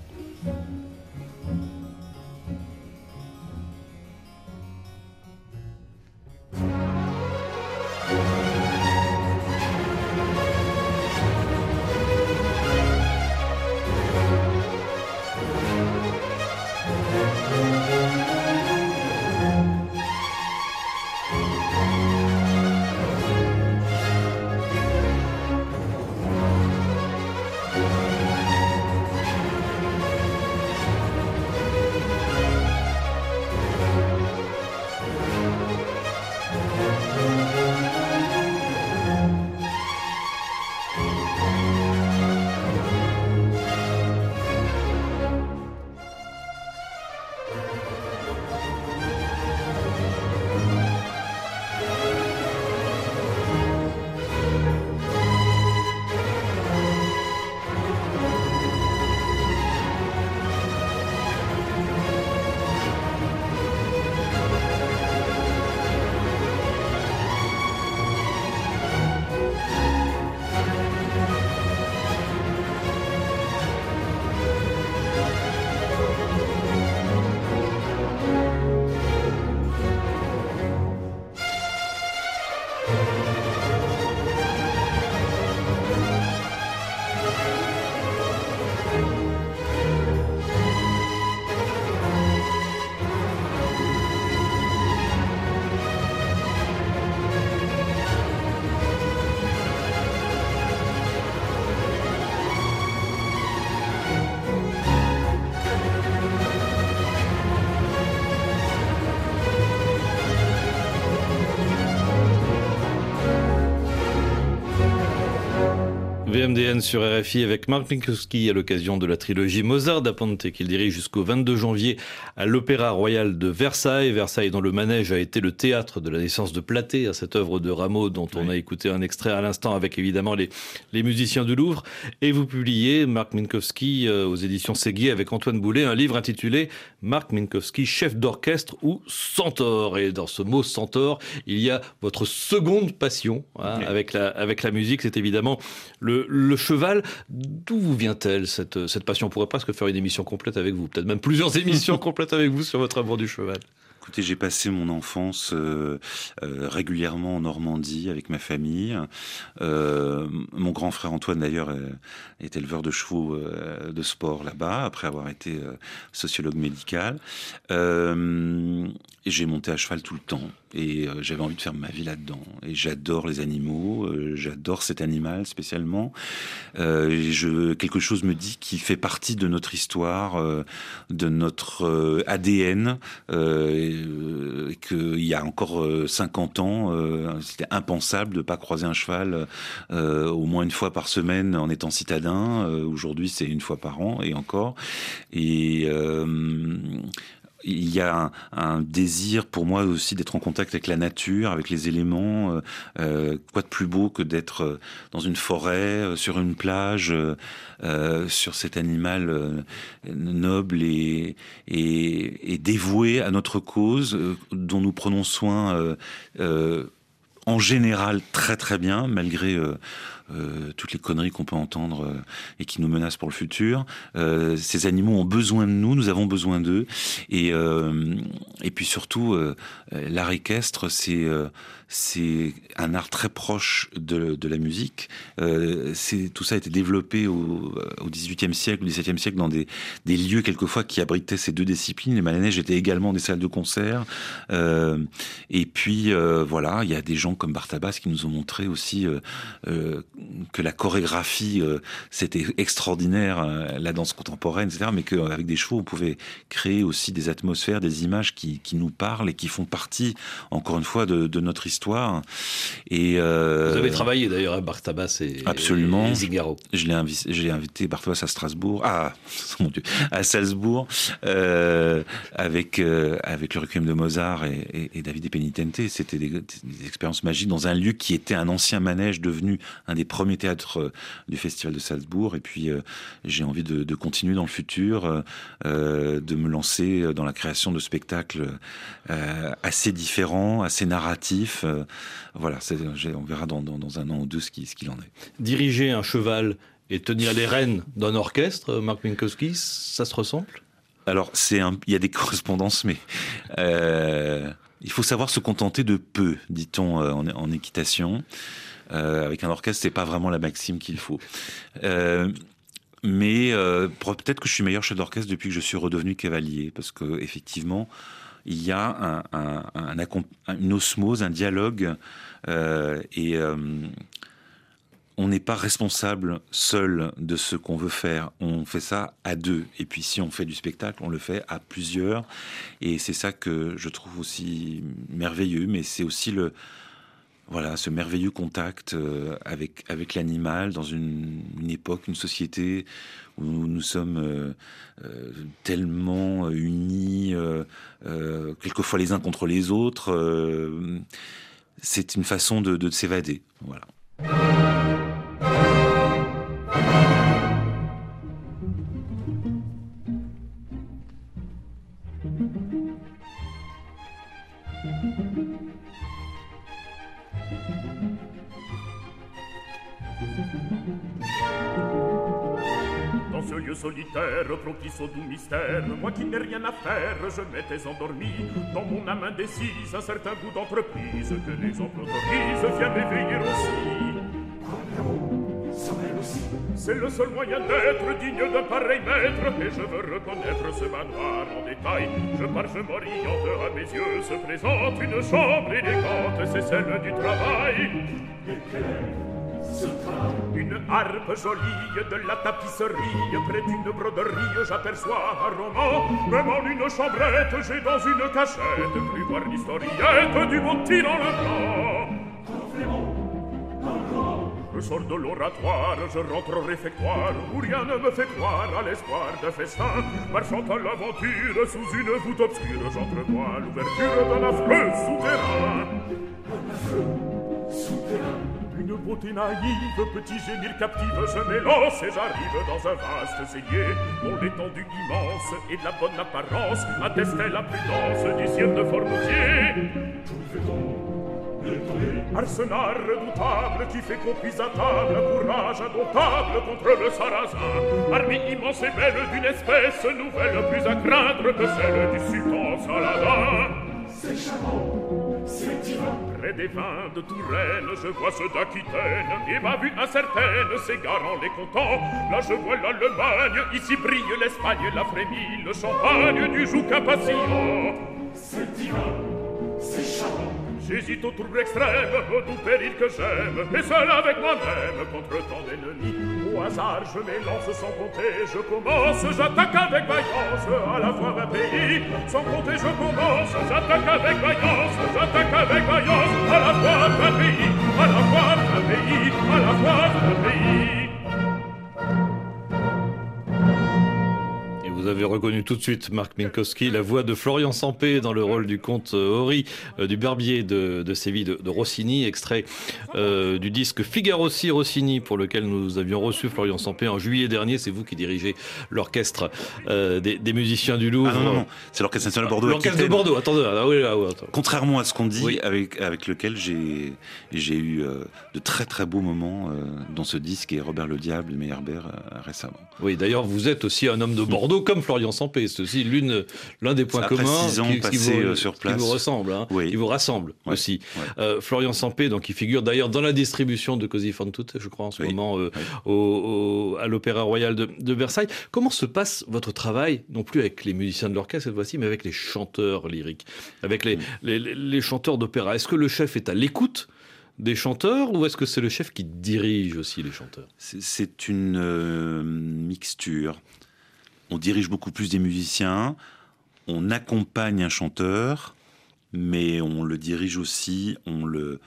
V M D N sur R F I avec Marc Minkowski à l'occasion de la trilogie Mozart da Ponte qu'il dirige jusqu'au vingt-deux janvier à l'Opéra Royal de Versailles. Versailles dont le manège a été le théâtre de la naissance de Platée, à cette œuvre de Rameau dont on oui. a écouté un extrait à l'instant avec évidemment les, les musiciens du Louvre. Et vous publiez, Marc Minkowski, euh, aux éditions Séguier avec Antoine Boulet, un livre intitulé Marc Minkowski, chef d'orchestre ou centaure. Et dans ce mot centaure, il y a votre seconde passion hein, oui. avec, la, avec la musique, c'est évidemment le, le cheval. D'où vous vient-elle cette, cette passion? On pourrait presque faire une émission complète avec vous, peut-être même plusieurs émissions complètes avec vous sur votre amour du cheval. Écoutez, j'ai passé mon enfance euh, euh, régulièrement en Normandie avec ma famille. Euh, mon grand frère Antoine, d'ailleurs, est éleveur de chevaux euh, de sport là-bas, après avoir été euh, sociologue médical. Euh, et j'ai monté à cheval tout le temps. Et euh, j'avais envie de faire ma vie là-dedans. Et j'adore les animaux, euh, j'adore cet animal spécialement. Euh, et je, quelque chose me dit qu'il fait partie de notre histoire, euh, de notre euh, A D N, euh, et qu'il y a encore euh, cinquante ans, euh, c'était impensable de ne pas croiser un cheval euh, au moins une fois par semaine en étant citadin. Euh, aujourd'hui, c'est une fois par an et encore. Et... Euh, il y a un, un désir pour moi aussi d'être en contact avec la nature, avec les éléments. Euh, quoi de plus beau que d'être dans une forêt, euh, sur une plage, euh, sur cet animal euh, noble et, et, et dévoué à notre cause, euh, dont nous prenons soin euh, euh, en général très très bien, malgré... Euh, Euh, toutes les conneries qu'on peut entendre euh, et qui nous menacent pour le futur. Euh, ces animaux ont besoin de nous, nous avons besoin d'eux. Et, euh, et puis surtout, euh, l'art équestre, c'est, euh, c'est un art très proche de, de la musique. Euh, c'est, tout ça a été développé au, au dix-huitième siècle, au dix-septième siècle, dans des, des lieux quelquefois qui abritaient ces deux disciplines. Les manèges étaient également des salles de concert. Euh, et puis, euh, voilà, il y a des gens comme Bartabas qui nous ont montré aussi... Euh, euh, que la chorégraphie euh, c'était extraordinaire, euh, la danse contemporaine, et cetera, mais qu'avec des chevaux on pouvait créer aussi des atmosphères, des images qui, qui nous parlent et qui font partie encore une fois de, de notre histoire. Et euh, vous avez travaillé d'ailleurs à Bartabas et, absolument. et Zingaro. Je l'ai invité, j'ai invité Bartabas à Strasbourg, ah mon Dieu, à Salzbourg, euh, avec euh, avec le Requiem de Mozart et, et, et David Penitente. C'était des, des expériences magiques dans un lieu qui était un ancien manège devenu un des premier théâtre euh, du Festival de Salzbourg. Et puis euh, j'ai envie de, de continuer dans le futur, euh, de me lancer dans la création de spectacles euh, assez différents, assez narratifs. Euh, voilà, c'est, on verra dans, dans, dans un an ou deux ce, qui, ce qu'il en est. Diriger un cheval et tenir les rênes d'un orchestre, Marc Minkowski, ça se ressemble? Alors, c'est un, il y a des correspondances, mais euh, il faut savoir se contenter de peu, dit-on en, en équitation. Euh, avec un orchestre, c'est pas vraiment la maxime qu'il faut. Euh, mais euh, peut-être que je suis meilleur chef d'orchestre depuis que je suis redevenu cavalier, parce que effectivement, il y a un, un, un, un, une osmose, un dialogue, euh, et euh, on n'est pas responsable seul de ce qu'on veut faire. On fait ça à deux. Et puis si on fait du spectacle, on le fait à plusieurs. Et c'est ça que je trouve aussi merveilleux, mais c'est aussi le Voilà, ce merveilleux contact euh, avec, avec l'animal dans une, une époque, une société où nous, nous sommes euh, euh, tellement unis, euh, euh, quelquefois les uns contre les autres. Euh, c'est une façon de, de s'évader. Voilà. Dans ce lieu solitaire, propice au doux mystère, moi qui n'ai rien à faire, je m'étais endormi. Dans mon âme indécise, un certain goût d'entreprise que l'exemple autorise vient m'éveiller aussi. C'est le seul moyen d'être digne d'un pareil maître, et je veux reconnaître ce manoir en détail. Je pars, je m'oriente, à mes yeux se présente une chambre élégante, c'est celle du travail. Et quelle est ce travail? Une harpe jolie, de la tapisserie, près d'une broderie, j'aperçois un roman. Même en une chambrette, j'ai dans une cachette cru voir l'historiette du Monty dans le blanc. Je sors de l'oratoire, je rentre au réfectoire, où rien ne me fait croire à l'espoir d'un festin. Marchant à l'aventure, sous une voûte obscure, j'entrevois l'ouverture d'un affreux souterrain. Un affreux souterrain. Une beauté naïve, petit gémir captive, je m'élance et j'arrive dans un vaste cellier, dont l'étendue immense et de la bonne apparence attestait la prudence du ciel de Formoutier. Arsenal redoutable qui fait qu'on puise à table, courage indomptable contre le sarrasin, armée immense et belle d'une espèce nouvelle, plus à craindre que celle du sultan Saladin. C'est charmant, c'est tyran. Près des vins de Touraine, je vois ceux d'Aquitaine, et ma vue incertaine s'égare en les comptant. Là je vois l'Allemagne, ici brille l'Espagne, la frémille, le champagne du joug impatient. C'est tyran, c'est charmant. J'hésite au trouble extrême, au doux péril que j'aime, et seul avec moi-même, contre tant d'ennemis. Au hasard, je m'élance sans compter, je commence, j'attaque avec vaillance, à la fois d'un pays. Sans compter, je commence, j'attaque avec vaillance, j'attaque avec vaillance, à la fois d'un pays, à la fois d'un pays, à la fois d'un pays. Vous avez reconnu tout de suite, Marc Minkowski, la voix de Florian Sampé dans le rôle du comte Horry, euh, du Barbier de, de Séville de, de Rossini, extrait euh, du disque Figaro-ci Rossini, pour lequel nous avions reçu Florian Sampé en juillet dernier. C'est vous qui dirigez l'orchestre euh, des, des musiciens du Louvre. Ah non, non, non. C'est l'Orchestre National de Bordeaux. L'Orchestre de Bordeaux, attendez. Ah oui, ah oui, attends. Contrairement à ce qu'on dit, oui. avec, avec lequel j'ai, j'ai eu euh, de très très beaux moments euh, dans ce disque, et Robert le Diable de Meyerbeer euh, récemment. Oui, d'ailleurs, vous êtes aussi un homme de Bordeaux, comme Florian Sampé. C'est aussi l'une, l'un des points Après communs six ans qui, qui, vous, sur place. qui vous ressemble, hein, Oui. qui vous rassemble Ouais. aussi. Ouais. Euh, Florian Sampé, donc, qui figure d'ailleurs dans la distribution de Così fan tutte, je crois, en ce Oui. moment, euh, Oui. au, au, à l'Opéra Royal de, de Versailles. Comment se passe votre travail, non plus avec les musiciens de l'orchestre cette fois-ci, mais avec les chanteurs lyriques, avec les, mmh. les, les, les chanteurs d'opéra? Est-ce que le chef est à l'écoute des chanteurs, ou est-ce que c'est le chef qui dirige aussi les chanteurs? C'est, c'est une euh, mixture. On dirige beaucoup plus des musiciens, on accompagne un chanteur, mais on le dirige aussi, on, le,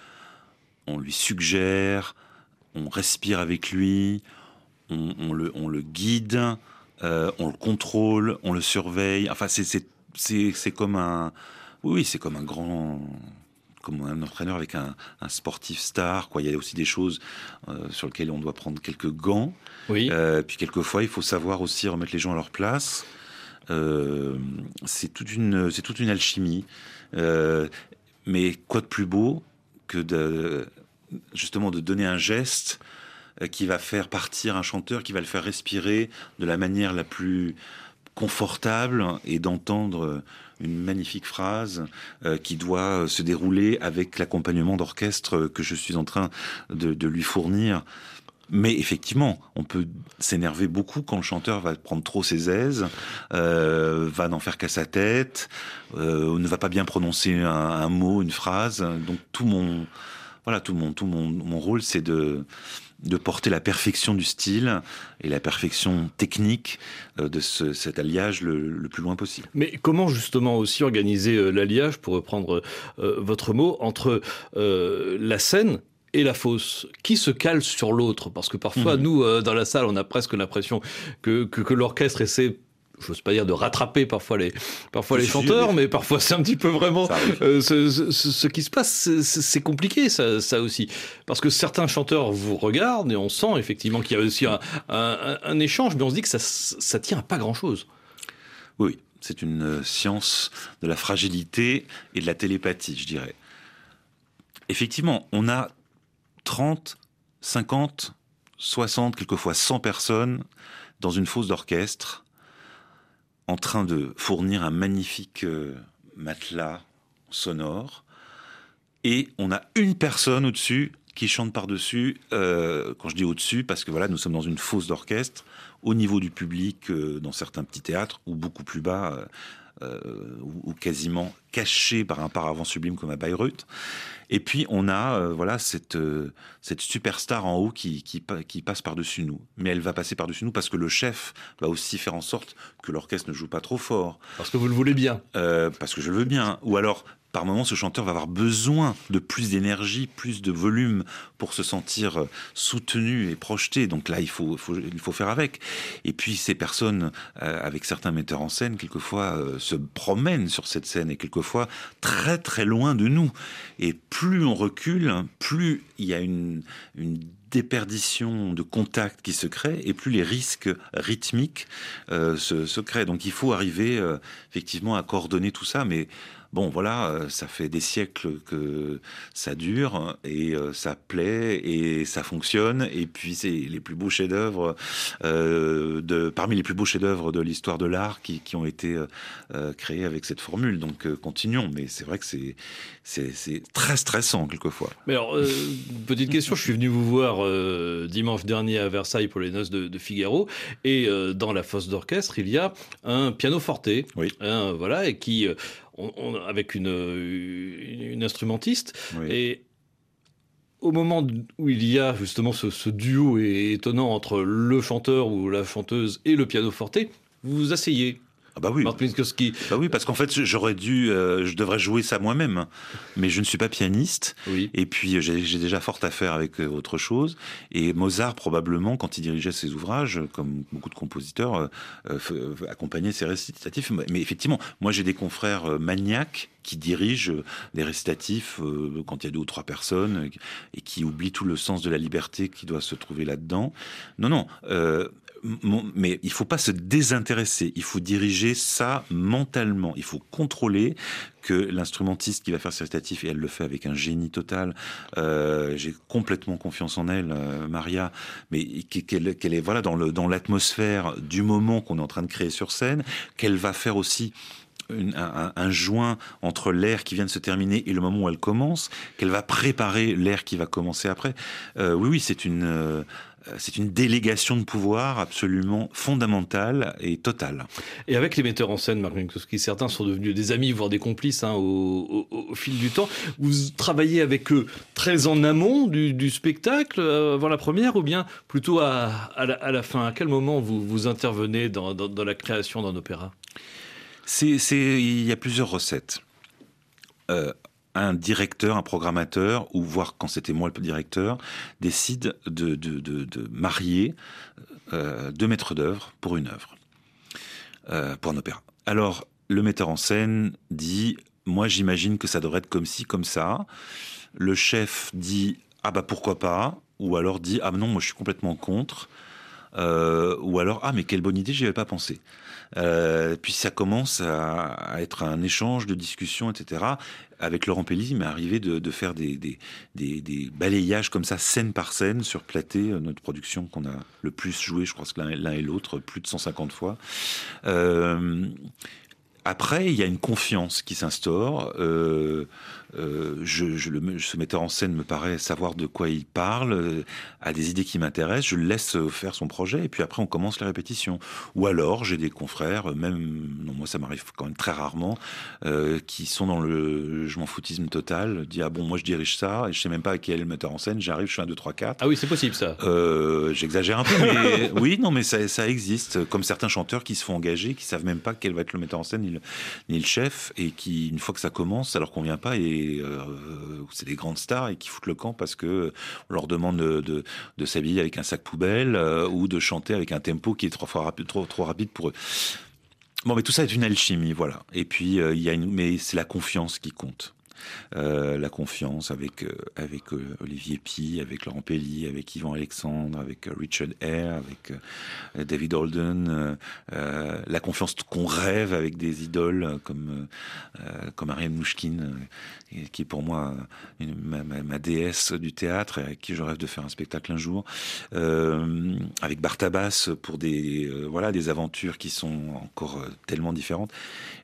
on lui suggère, on respire avec lui, on, on, le, on le guide, euh, on le contrôle, on le surveille. Enfin, c'est, c'est, c'est, c'est comme un... Oui, c'est comme un grand... comme un entraîneur avec un, un sportif star, quoi. Il y a aussi des choses euh, sur lesquelles on doit prendre quelques gants. Oui. Euh, puis quelquefois, il faut savoir aussi remettre les gens à leur place. Euh, c'est toute une, c'est toute une alchimie. Euh, mais quoi de plus beau que de, justement de donner un geste qui va faire partir un chanteur, qui va le faire respirer de la manière la plus confortable, et d'entendre une magnifique phrase euh, qui doit se dérouler avec l'accompagnement d'orchestre que je suis en train de, de lui fournir. Mais effectivement, on peut s'énerver beaucoup quand le chanteur va prendre trop ses aises, euh, va n'en faire qu'à sa tête, euh, ne va pas bien prononcer un, un mot, une phrase. Donc tout mon, voilà, tout mon, tout mon, mon rôle, c'est de de porter la perfection du style et la perfection technique de ce, cet alliage le, le plus loin possible. Mais comment justement aussi organiser euh, l'alliage, pour reprendre euh, votre mot, entre euh, la scène et la fosse? Qui se cale sur l'autre? Parce que parfois, mmh. nous, euh, dans la salle, on a presque l'impression que, que, que l'orchestre essaie, j'ose pas dire de rattraper parfois les, parfois les chanteurs, mais... mais parfois c'est un petit peu vraiment euh, ce, ce, ce qui se passe. C'est, c'est compliqué, ça, ça aussi. Parce que certains chanteurs vous regardent et on sent effectivement qu'il y a aussi un, un, un échange, mais on se dit que ça, ça tient à pas grand-chose. Oui, c'est une science de la fragilité et de la télépathie, je dirais. Effectivement, on a trente, cinquante, soixante, quelquefois cent personnes dans une fosse d'orchestre, en train de fournir un magnifique euh, matelas sonore, et on a une personne au-dessus qui chante par-dessus, euh, quand je dis au-dessus, parce que voilà, nous sommes dans une fosse d'orchestre, au niveau du public, euh, dans certains petits théâtres, ou beaucoup plus bas, euh, euh, ou, ou quasiment caché par un paravent sublime comme à Bayreuth. Et puis on a euh, voilà cette euh, cette superstar en haut qui, qui qui passe par-dessus nous. Mais elle va passer par-dessus nous parce que le chef va aussi faire en sorte que l'orchestre ne joue pas trop fort. Parce que vous le voulez bien. Euh, parce que je le veux bien. Ou alors par moments, ce chanteur va avoir besoin de plus d'énergie, plus de volume pour se sentir soutenu et projeté. Donc là, il faut, faut, il faut faire avec. Et puis, ces personnes, euh, avec certains metteurs en scène, quelquefois euh, se promènent sur cette scène et quelquefois très très loin de nous. Et plus on recule, plus il y a une, une déperdition de contact qui se crée et plus les risques rythmiques euh, se, se créent. Donc il faut arriver euh, effectivement à coordonner tout ça, mais bon, voilà, ça fait des siècles que ça dure et euh, ça plaît et ça fonctionne. Et puis, c'est les plus beaux chefs-d'œuvre, euh, de, parmi les plus beaux chefs-d'œuvre de l'histoire de l'art qui, qui ont été euh, créés avec cette formule. Donc, euh, continuons. Mais c'est vrai que c'est, c'est, c'est très stressant, quelquefois. Mais alors, euh, petite question. Je suis venu vous voir euh, dimanche dernier à Versailles pour les noces de, de Figaro. Et euh, dans la fosse d'orchestre, il y a un piano forte. Oui. Hein, voilà, et qui... Euh, On, on, avec une, une, une instrumentiste. Oui. Et au moment où il y a justement ce, ce duo étonnant entre le chanteur ou la chanteuse et le piano forte, vous vous asseyez. Ah bah oui. Marc Minkowski. Bah oui, parce qu'en fait, j'aurais dû, euh, je devrais jouer ça moi-même, mais je ne suis pas pianiste. Oui. Et puis j'ai, j'ai déjà fort à faire avec euh, autre chose. Et Mozart, probablement, quand il dirigeait ses ouvrages, comme beaucoup de compositeurs, euh, euh, accompagnait ses récitatifs. Mais effectivement, moi j'ai des confrères euh, maniaques qui dirigent des récitatifs euh, quand il y a deux ou trois personnes et qui oublient tout le sens de la liberté qui doit se trouver là-dedans. Non, non. Euh, Mais il ne faut pas se désintéresser, il faut diriger ça mentalement, il faut contrôler que l'instrumentiste qui va faire ses récitatifs, et elle le fait avec un génie total, euh, j'ai complètement confiance en elle, euh, Maria, mais qu'elle, qu'elle est voilà, dans, le, dans l'atmosphère du moment qu'on est en train de créer sur scène, qu'elle va faire aussi Une, un, un joint entre l'air qui vient de se terminer et le moment où elle commence, qu'elle va préparer l'air qui va commencer après. Euh, oui, oui, c'est une, euh, c'est une délégation de pouvoir absolument fondamentale et totale. Et avec les metteurs en scène, Marc Minkowski, certains sont devenus des amis, voire des complices hein, au, au, au fil du temps. Vous travaillez avec eux très en amont du, du spectacle, euh, avant la première, ou bien plutôt à, à, la, à la fin? À quel moment vous, vous intervenez dans, dans, dans la création d'un opéra? C'est, c'est, il y a plusieurs recettes. Euh, un directeur, un programmateur, ou voire quand c'était moi le directeur, décide de, de, de, de marier euh, deux maîtres d'œuvre pour une œuvre, euh, pour un opéra. Alors, le metteur en scène dit, moi j'imagine que ça devrait être comme ci, comme ça. Le chef dit, ah bah pourquoi pas, ou alors dit, ah non, moi je suis complètement contre. Euh, ou alors, ah mais quelle bonne idée, j'y avais pas pensé. Euh, puis ça commence à, à être un échange de discussions, et cetera. Avec Laurent Pelli, il m'est arrivé de, de faire des, des, des, des balayages comme ça, scène par scène, sur Platé, notre production qu'on a le plus joué, je crois que l'un, l'un et l'autre, plus de cent cinquante fois. Euh, Après, il y a une confiance qui s'instaure. Euh, euh, je, je le, ce metteur en scène me paraît savoir de quoi il parle, euh, a des idées qui m'intéressent. Je le laisse faire son projet et puis après on commence les répétitions. Ou alors j'ai des confrères, même non moi ça m'arrive quand même très rarement, euh, qui sont dans le je m'en foutisme total. Dit ah bon moi je dirige ça et je sais même pas qui est le metteur en scène. J'arrive, je fais un deux trois quatre. Ah oui c'est possible ça. Euh, j'exagère un peu, mais oui non mais ça, ça existe. Comme certains chanteurs qui se font engager, qui savent même pas quel va être le metteur en scène. Ni le, ni le chef, et qui, une fois que ça commence, ça leur convient pas, et euh, c'est des grandes stars, et qui foutent le camp parce que on leur demande de, de, de s'habiller avec un sac poubelle, euh, ou de chanter avec un tempo qui est trop, fois rapide, trop, trop rapide pour eux. Bon, mais tout ça est une alchimie, voilà. Et puis, euh, il y a une, mais c'est la confiance qui compte. Euh, la confiance avec, euh, avec euh, Olivier Py, avec Laurent Pelli, avec Yvan Alexandre, avec euh, Richard Hare, avec euh, David Holden, euh, euh, la confiance qu'on rêve avec des idoles euh, comme, euh, comme Ariane Mnouchkine, euh, qui est pour moi une, ma, ma, ma déesse du théâtre, et avec qui je rêve de faire un spectacle un jour, euh, avec Bartabas pour des, euh, voilà, des aventures qui sont encore euh, tellement différentes.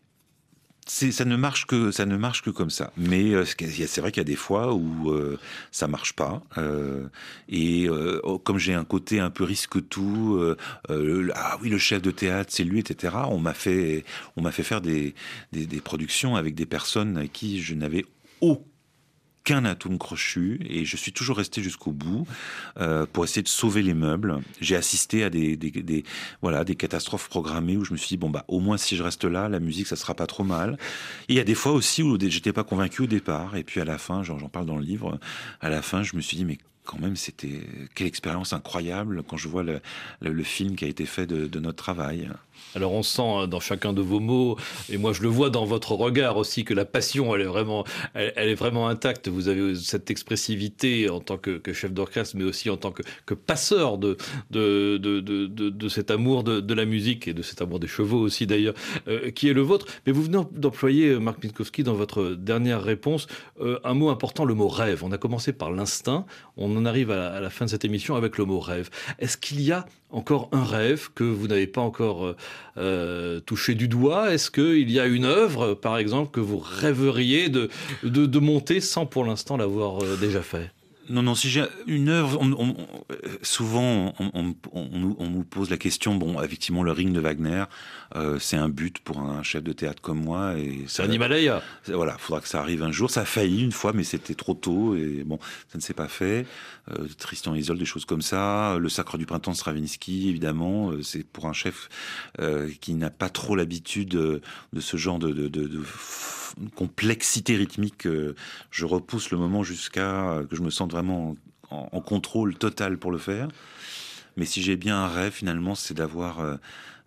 C'est, ça ne marche que ça ne marche que comme ça. Mais euh, c'est vrai qu'il y a des fois où euh, ça marche pas. Euh, et euh, comme j'ai un côté un peu risque-tout, euh, euh, ah oui le chef de théâtre c'est lui, et cetera. On m'a fait on m'a fait faire des, des des productions avec des personnes avec qui je n'avais aucun aucun atome crochu et je suis toujours resté jusqu'au bout euh, pour essayer de sauver les meubles. J'ai assisté à des, des, des, voilà, des catastrophes programmées où je me suis dit, bon, bah, au moins si je reste là, la musique, ça sera pas trop mal. Et il y a des fois aussi où j'étais pas convaincu au départ et puis à la fin, genre, j'en parle dans le livre, à la fin, je me suis dit, mais quand même, c'était quelle expérience incroyable quand je vois le, le, le film qui a été fait de, de notre travail. Alors on sent dans chacun de vos mots, et moi je le vois dans votre regard aussi, que la passion elle est vraiment, elle, elle est vraiment intacte. Vous avez cette expressivité en tant que, que chef d'orchestre, mais aussi en tant que, que passeur de, de, de, de, de, de cet amour de, de la musique et de cet amour des chevaux aussi d'ailleurs, euh, qui est le vôtre. Mais vous venez d'employer, Marc Minkowski, dans votre dernière réponse, euh, un mot important, le mot rêve. On a commencé par l'instinct, on en arrive à la, à la fin de cette émission avec le mot rêve. Est-ce qu'il y a encore un rêve que vous n'avez pas encore euh, touché du doigt? Est-ce qu'il y a une œuvre, par exemple, que vous rêveriez de, de, de monter sans pour l'instant l'avoir euh, déjà fait? Non, non, si j'ai une œuvre, on, on, souvent on, on, on, on nous pose la question, bon, effectivement, le Ring de Wagner, euh, c'est un but pour un chef de théâtre comme moi. Et c'est un Himalaya. Voilà, il faudra que ça arrive un jour. Ça a failli une fois, mais c'était trop tôt, et bon, ça ne s'est pas fait. Euh, Tristan et Isolde, des choses comme ça. Le Sacre du Printemps de Stravinsky, évidemment, euh, c'est pour un chef euh, qui n'a pas trop l'habitude de, de ce genre de... de, de, de complexité rythmique. Euh, je repousse le moment jusqu'à que je me sente vraiment en, en contrôle total pour le faire. Mais si j'ai bien un rêve, finalement, c'est d'avoir euh,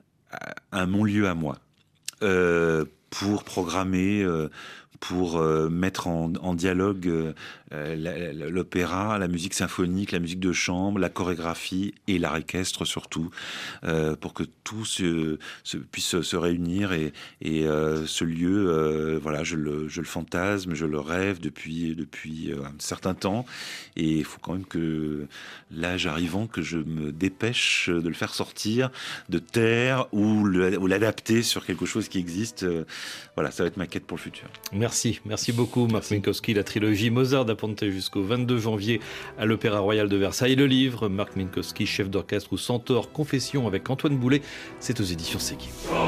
un mon lieu à moi euh, pour programmer, euh, pour euh, mettre en, en dialogue euh, la, la, l'opéra, la musique symphonique, la musique de chambre, la chorégraphie et l'art équestre surtout, euh, pour que tout se, se, puisse se réunir et, et euh, ce lieu, euh, voilà, je le, je le fantasme, je le rêve depuis, depuis un certain temps et il faut quand même que l'âge arrivant que je me dépêche de le faire sortir de terre ou, le, ou l'adapter sur quelque chose qui existe. Voilà, ça va être ma quête pour le futur. Merci, merci beaucoup Marc Minkowski. La trilogie Mozart da Ponte jusqu'au vingt-deux janvier à l'Opéra Royal de Versailles. Le livre, Marc Minkowski, chef d'orchestre ou Centaure, Confession avec Antoine Boulet, c'est aux éditions Séguin.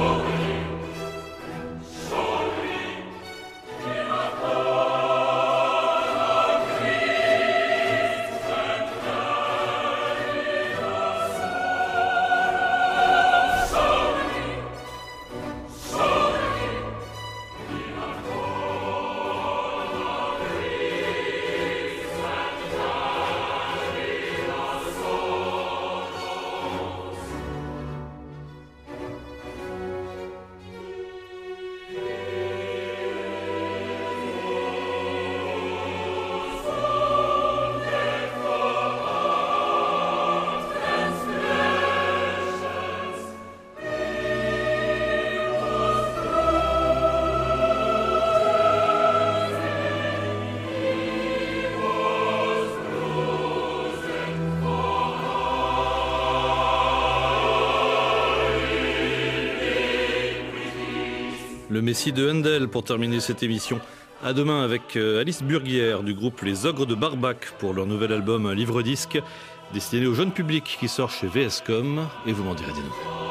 Le Messie de Handel pour terminer cette émission. À demain avec Alice Burguière du groupe Les Ogres de Barbac pour leur nouvel album Un livre-disque destiné au jeune public qui sort chez V S Com et vous m'en direz des nouvelles.